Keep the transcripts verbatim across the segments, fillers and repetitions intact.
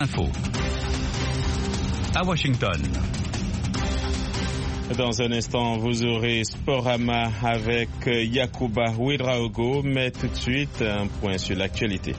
Info. À Washington. Dans un instant, vous aurez Sporama avec Yacouba Ouedraogo, mais tout de suite, un point sur l'actualité.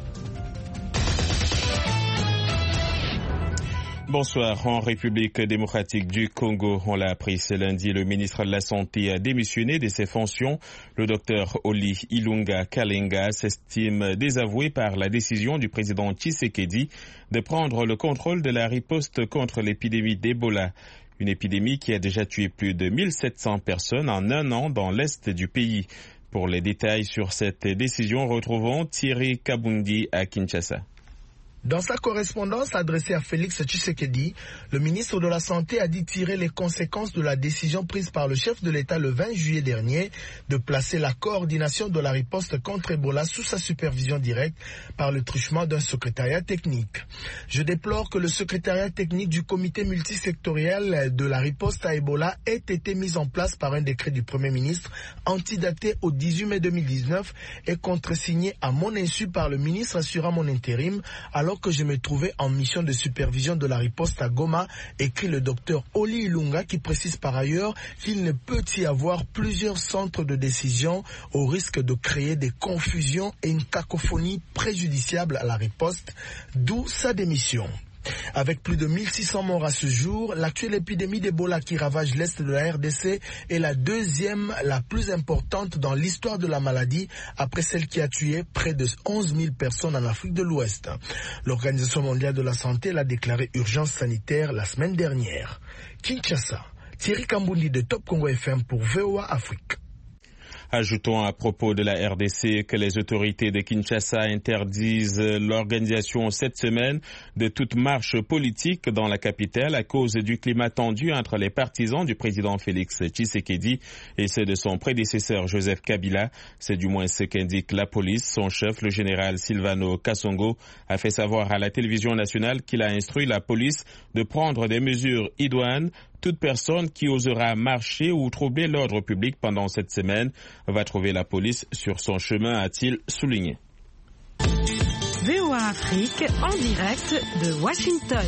Bonsoir. En République démocratique du Congo, on l'a appris ce lundi, le ministre de la Santé a démissionné de ses fonctions. Le docteur Oli Ilunga Kalenga s'estime désavoué par la décision du président Tshisekedi de prendre le contrôle de la riposte contre l'épidémie d'Ebola. Une épidémie qui a déjà tué plus de mille sept cents personnes en un an dans l'est du pays. Pour les détails sur cette décision, retrouvons Thierry Kabundi à Kinshasa. Dans sa correspondance adressée à Félix Tshisekedi, le ministre de la Santé a dit tirer les conséquences de la décision prise par le chef de l'État le vingt juillet dernier de placer la coordination de la riposte contre Ebola sous sa supervision directe par le truchement d'un secrétariat technique. Je déplore que le secrétariat technique du comité multisectoriel de la riposte à Ebola ait été mis en place par un décret du Premier ministre antidaté au dix-huit mai deux mille dix-neuf et contresigné à mon insu par le ministre assurant mon intérim alors que je me trouvais en mission de supervision de la riposte à Goma, écrit le docteur Oli Ilunga, qui précise par ailleurs qu'il ne peut y avoir plusieurs centres de décision au risque de créer des confusions et une cacophonie préjudiciable à la riposte, d'où sa démission. Avec plus de mille six cents morts à ce jour, l'actuelle épidémie d'Ebola qui ravage l'est de la R D C est la deuxième la plus importante dans l'histoire de la maladie, après celle qui a tué près de onze mille personnes en Afrique de l'Ouest. L'Organisation mondiale de la santé l'a déclaré urgence sanitaire la semaine dernière. Kinshasa, Thierry Kambundi de Top Congo F M pour V O A Afrique. Ajoutons à propos de la R D C que les autorités de Kinshasa interdisent l'organisation cette semaine de toute marche politique dans la capitale à cause du climat tendu entre les partisans du président Félix Tshisekedi et ceux de son prédécesseur Joseph Kabila. C'est du moins ce qu'indique la police. Son chef, le général Silvano Kasongo, a fait savoir à la télévision nationale qu'il a instruit la police de prendre des mesures idoines. Toute personne qui osera marcher ou troubler l'ordre public pendant cette semaine va trouver la police sur son chemin, a-t-il souligné. V O A Afrique en direct de Washington.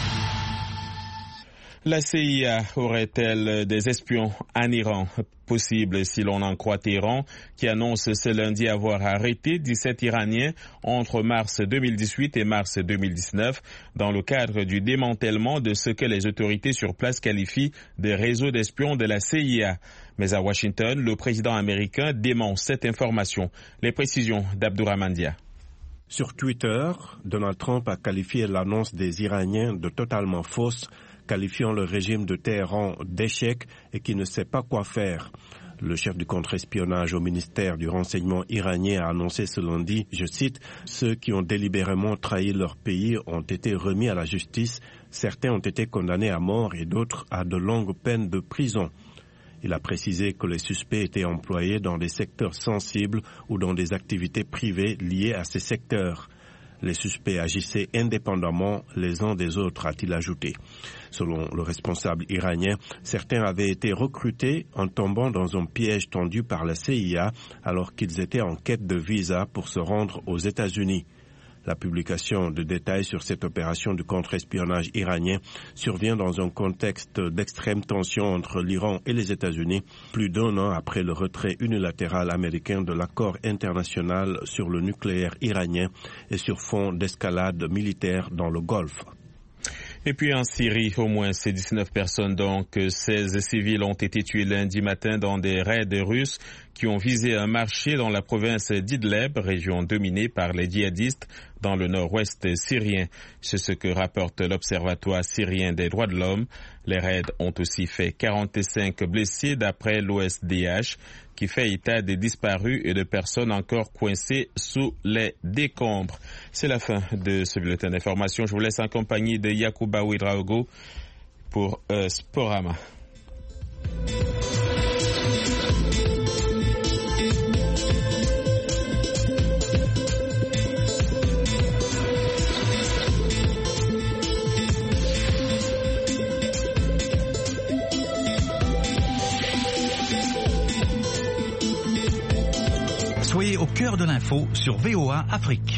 La C I A aurait-elle des espions en Iran? Possible si l'on en croit Téhéran, qui annonce ce lundi avoir arrêté dix-sept Iraniens entre mars deux mille dix-huit et mars deux mille dix-neuf dans le cadre du démantèlement de ce que les autorités sur place qualifient de réseau d'espions de la C I A. Mais à Washington, le président américain dément cette information. Les précisions d'Abdourahmane Dia. Sur Twitter, Donald Trump a qualifié l'annonce des Iraniens de totalement fausse, qualifiant le régime de Téhéran d'échec et qui ne sait pas quoi faire. Le chef du contre-espionnage au ministère du renseignement iranien a annoncé ce lundi, je cite, « Ceux qui ont délibérément trahi leur pays ont été remis à la justice, certains ont été condamnés à mort et d'autres à de longues peines de prison ». Il a précisé que les suspects étaient employés dans des secteurs sensibles ou dans des activités privées liées à ces secteurs. Les suspects agissaient indépendamment les uns des autres, a-t-il ajouté. Selon le responsable iranien, certains avaient été recrutés en tombant dans un piège tendu par la C I A alors qu'ils étaient en quête de visa pour se rendre aux États-Unis. La publication de détails sur cette opération de contre-espionnage iranien survient dans un contexte d'extrême tension entre l'Iran et les États-Unis, plus d'un an après le retrait unilatéral américain de l'accord international sur le nucléaire iranien et sur fond d'escalade militaire dans le Golfe. Et puis en Syrie, au moins ces dix-neuf personnes, donc seize civils, ont été tués lundi matin dans des raids russes qui ont visé un marché dans la province d'Idleb, région dominée par les djihadistes dans le nord-ouest syrien. C'est ce que rapporte l'Observatoire syrien des droits de l'homme. Les raids ont aussi fait quarante-cinq blessés d'après l'O S D H, qui fait état des disparus et de personnes encore coincées sous les décombres. C'est la fin de ce bulletin d'information. Je vous laisse en compagnie de Yacouba Ouedraogo pour euh, Sporama. Soyez au cœur de l'info sur V O A Afrique.